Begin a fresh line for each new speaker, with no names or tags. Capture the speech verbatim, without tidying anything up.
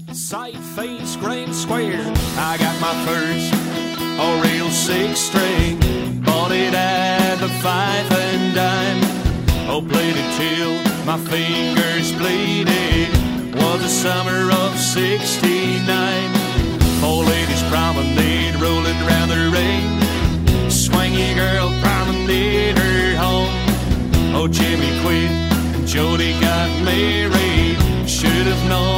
Sight, face, grand square. I got my first a real six string. Bought it at the five and dime. Oh, played it till my fingers bleeded. Was the summer of sixty-nine. Four ladies promenade, rolling round the ring. Swangy girl promenade her home. Oh, Jimmy quit and Jody got married. Should have known